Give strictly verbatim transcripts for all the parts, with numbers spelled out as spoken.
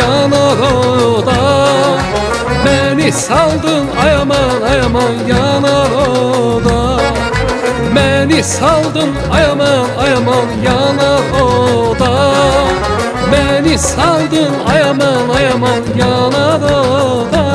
yanar o da. Beni saldın ay aman ay aman yanar o da. Beni saldın ay aman ay aman yanar o da. Beni saldın ay aman ay aman yanar o da.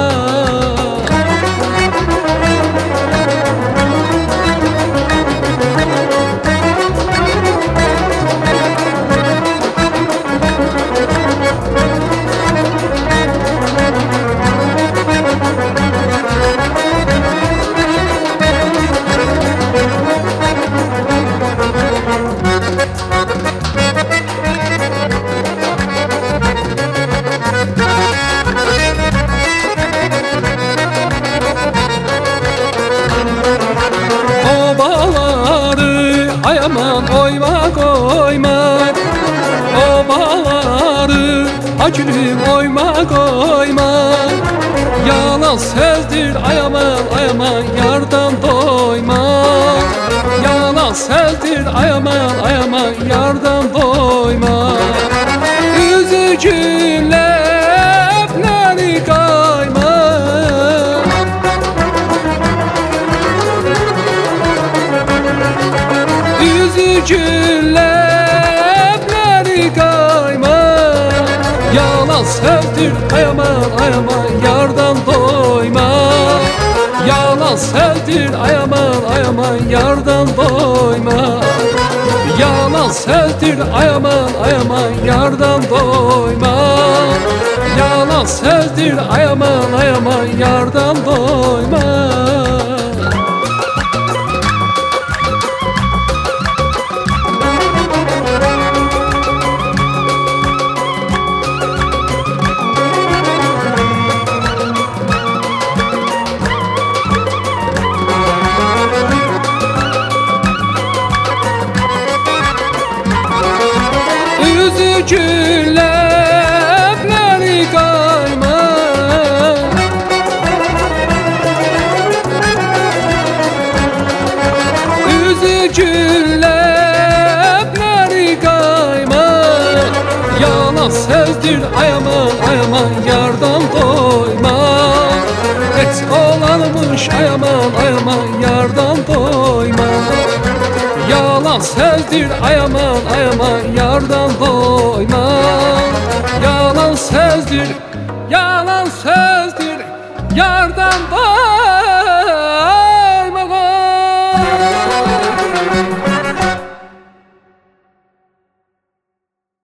Ay aman oyma koyma, o bağları acım oyma koyma. Yalan sözdür ay aman ay aman yardan doyma. Yalan sözdür ay aman ay aman yardan doyma. Üzücü lebleri kayma. Üzücü lebleri kayma. Yalan sövdür ay aman ay aman yardan doyma. Yalan sövdür ay aman ay aman yardan doyma. Yalan sövdür ay aman ay aman yardan doyma. Yalan sövdür ay aman ay aman yardan doyma. Üzücü lebleri kayma. Üzücü lebleri kayma. Yalan sözdür ay aman ay aman yardan doyma. Et olanmış ay aman ay aman yardan doyma. Yalan sözdür ay aman ay aman yardan doyma. Yalan sözdür, yalan sözdür yardan doyma.